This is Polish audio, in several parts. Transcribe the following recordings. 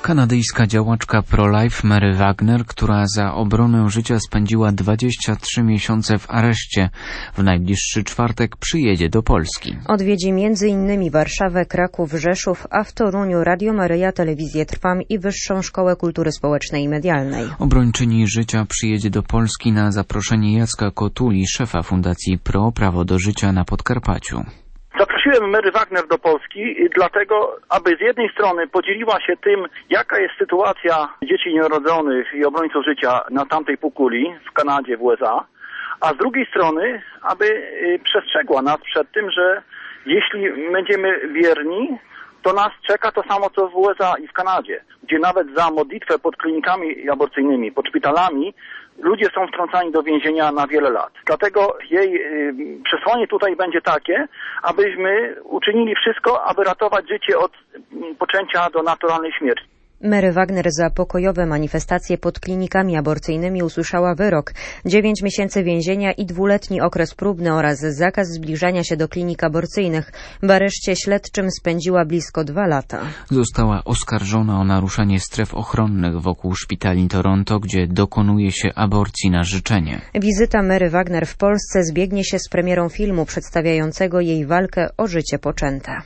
Kanadyjska działaczka pro-life Mary Wagner, która za obronę życia spędziła 23 miesiące w areszcie, w najbliższy czwartek przyjedzie do Polski. Odwiedzi m.in. Warszawę, Kraków, Rzeszów, a w Toruniu Radio Maryja, Telewizję Trwam i Wyższą Szkołę Kultury Społecznej i Medialnej. Obrończyni życia przyjedzie do Polski na zaproszenie Jacka Kotuli, szefa Fundacji Pro Prawo do Życia na Podkarpaciu. Zaprosiłem Mary Wagner do Polski dlatego, aby z jednej strony podzieliła się tym, jaka jest sytuacja dzieci nierodzonych i obrońców życia na tamtej półkuli, w Kanadzie, w USA, a z drugiej strony, aby przestrzegła nas przed tym, że jeśli będziemy wierni, to nas czeka to samo, co w USA i w Kanadzie, gdzie nawet za modlitwę pod klinikami aborcyjnymi, pod szpitalami, ludzie są wtrącani do więzienia na wiele lat. Dlatego jej przesłanie tutaj będzie takie, abyśmy uczynili wszystko, aby ratować życie od poczęcia do naturalnej śmierci. Mary Wagner za pokojowe manifestacje pod klinikami aborcyjnymi usłyszała wyrok: 9 miesięcy więzienia i 2-letni okres próbny oraz zakaz zbliżania się do klinik aborcyjnych. W areszcie śledczym spędziła blisko 2 lata. Została oskarżona o naruszanie stref ochronnych wokół szpitali Toronto, gdzie dokonuje się aborcji na życzenie. Wizyta Mary Wagner w Polsce zbiegnie się z premierą filmu przedstawiającego jej walkę o życie poczęte.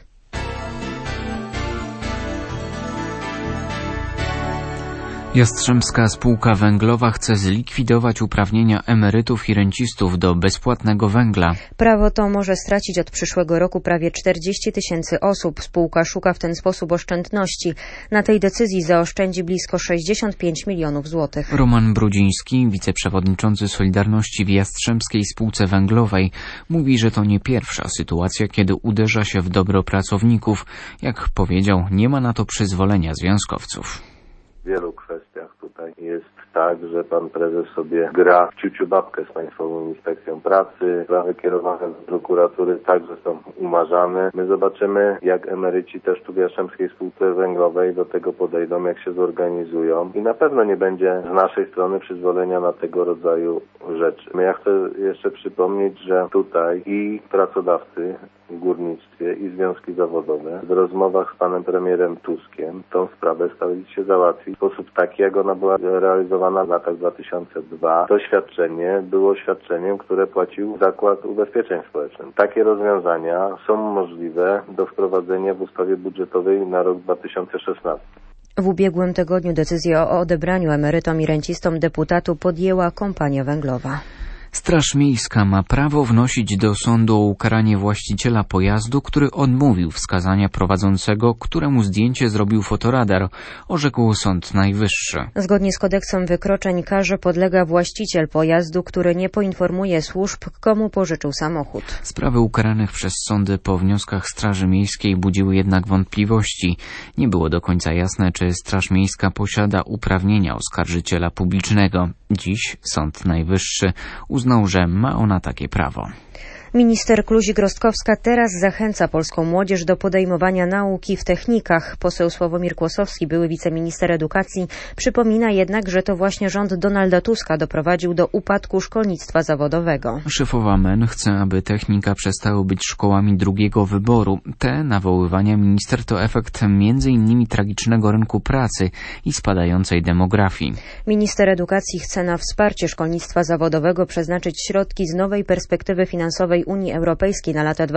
Jastrzębska Spółka Węglowa chce zlikwidować uprawnienia emerytów i rencistów do bezpłatnego węgla. Prawo to może stracić od przyszłego roku prawie 40 000 osób. Spółka szuka w ten sposób oszczędności. Na tej decyzji zaoszczędzi blisko 65 milionów złotych. Roman Brudziński, wiceprzewodniczący Solidarności w Jastrzębskiej Spółce Węglowej, mówi, że to nie pierwsza sytuacja, kiedy uderza się w dobro pracowników. Jak powiedział, nie ma na to przyzwolenia związkowców. W wielu kwestiach tutaj jest tak, że pan prezes sobie gra w ciuciu babkę z Państwową Inspekcją Pracy. Sprawy kierowane do prokuratury także są umarzane. My zobaczymy, jak emeryci też tu w Jastrzębskiej Spółce Węglowej do tego podejdą, jak się zorganizują. I na pewno nie będzie z naszej strony przyzwolenia na tego rodzaju rzeczy. Ja chcę jeszcze przypomnieć, że tutaj i pracodawcy w górnictwie i związki zawodowe w rozmowach z panem premierem Tuskiem tą sprawę starali się załatwić w sposób taki, jak ona była realizowana w latach 2002. To świadczenie było świadczeniem, które płacił Zakład Ubezpieczeń Społecznych. Takie rozwiązania są możliwe do wprowadzenia w ustawie budżetowej na rok 2016. W ubiegłym tygodniu decyzję o odebraniu emerytom i rencistom deputatu podjęła Kompania Węglowa. Straż Miejska ma prawo wnosić do sądu o ukaranie właściciela pojazdu, który odmówił wskazania prowadzącego, któremu zdjęcie zrobił fotoradar, orzekł Sąd Najwyższy. Zgodnie z kodeksem wykroczeń karze podlega właściciel pojazdu, który nie poinformuje służb, komu pożyczył samochód. Sprawy ukaranych przez sądy po wnioskach Straży Miejskiej budziły jednak wątpliwości. Nie było do końca jasne, czy Straż Miejska posiada uprawnienia oskarżyciela publicznego. Dziś Sąd Najwyższy uznał, że ma ona takie prawo. Minister Kluzik-Rostkowska teraz zachęca polską młodzież do podejmowania nauki w technikach. Poseł Sławomir Kłosowski, były wiceminister edukacji, przypomina jednak, że to właśnie rząd Donalda Tuska doprowadził do upadku szkolnictwa zawodowego. Szefowa MEN chce, aby technika przestały być szkołami drugiego wyboru. Te nawoływania minister to efekt m.in. tragicznego rynku pracy i spadającej demografii. Minister edukacji chce na wsparcie szkolnictwa zawodowego przeznaczyć środki z nowej perspektywy finansowej Unii Europejskiej na lata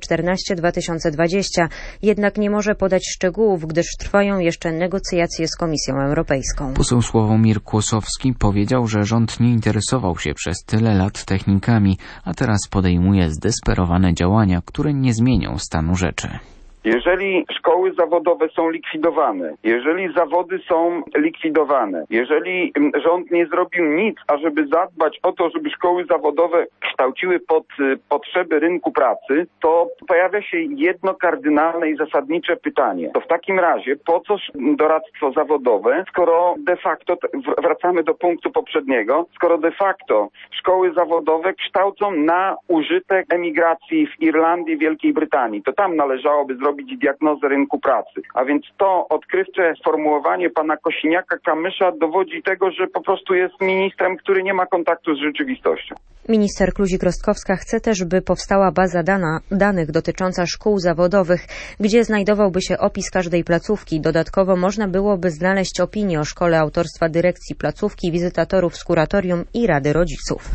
2014-2020, jednak nie może podać szczegółów, gdyż trwają jeszcze negocjacje z Komisją Europejską. Poseł Sławomir Kłosowski powiedział, że rząd nie interesował się przez tyle lat technikami, a teraz podejmuje zdesperowane działania, które nie zmienią stanu rzeczy. Jeżeli szkoły zawodowe są likwidowane, jeżeli zawody są likwidowane, jeżeli rząd nie zrobił nic, ażeby zadbać o to, żeby szkoły zawodowe kształciły pod potrzeby rynku pracy, to pojawia się jedno kardynalne i zasadnicze pytanie. To w takim razie po co doradztwo zawodowe, skoro de facto, wracamy do punktu poprzedniego, skoro de facto szkoły zawodowe kształcą na użytek emigracji w Irlandii, Wielkiej Brytanii. To tam należałoby zrobić zrobić diagnozę rynku pracy. A więc to odkrywcze sformułowanie pana Kosiniaka-Kamysza dowodzi tego, że po prostu jest ministrem, który nie ma kontaktu z rzeczywistością. Minister Kluzik-Rostkowska chce też, by powstała baza danych dotycząca szkół zawodowych, gdzie znajdowałby się opis każdej placówki. Dodatkowo można byłoby znaleźć opinię o szkole autorstwa dyrekcji placówki, wizytatorów z kuratorium i rady rodziców.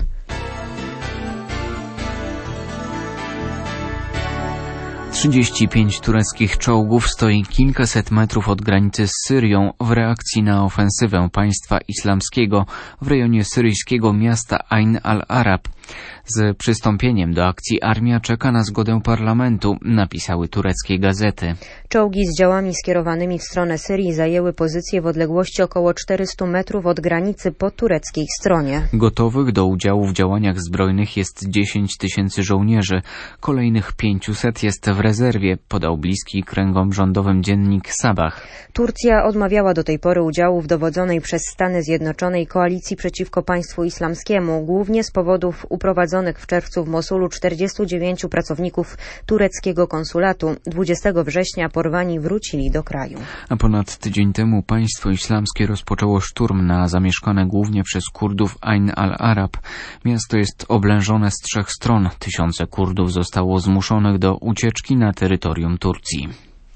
$35 tureckich czołgów stoi kilkaset metrów od granicy z Syrią w reakcji na ofensywę państwa islamskiego w rejonie syryjskiego miasta Ain al-Arab. Z przystąpieniem do akcji armia czeka na zgodę parlamentu, napisały tureckie gazety. Czołgi z działami skierowanymi w stronę Syrii zajęły pozycję w odległości około 400 metrów od granicy po tureckiej stronie. Gotowych do udziału w działaniach zbrojnych jest 10 000 żołnierzy. Kolejnych 500 jest w rezerwie, podał bliski kręgom rządowym dziennik Sabah. Turcja odmawiała do tej pory udziału w dowodzonej przez Stany Zjednoczone koalicji przeciwko państwu islamskiemu, głównie z powodów uprowadzonych w czerwcu w Mosulu 49 pracowników tureckiego konsulatu. 20 września porwani wrócili do kraju. A ponad tydzień temu państwo islamskie rozpoczęło szturm na zamieszkane głównie przez Kurdów Ain al-Arab. Miasto jest oblężone z 3 stron. Tysiące Kurdów zostało zmuszonych do ucieczki na terytorium Turcji.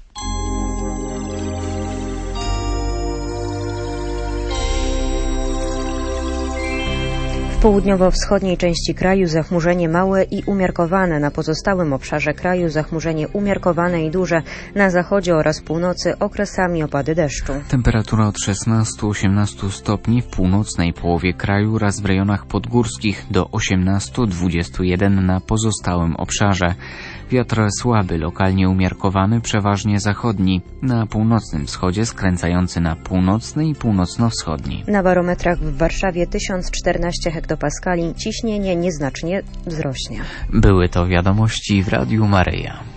W południowo-wschodniej części kraju zachmurzenie małe i umiarkowane, na pozostałym obszarze kraju zachmurzenie umiarkowane i duże, na zachodzie oraz północy okresami opady deszczu. Temperatura od 16-18 stopni w północnej połowie kraju oraz w rejonach podgórskich do 18-21 na pozostałym obszarze. Wiatr słaby, lokalnie umiarkowany, przeważnie zachodni, na północnym wschodzie skręcający na północny i północno-wschodni. Na barometrach w Warszawie 1014 hektopaskali, ciśnienie nieznacznie wzrośnie. Były to wiadomości w Radiu Maryja.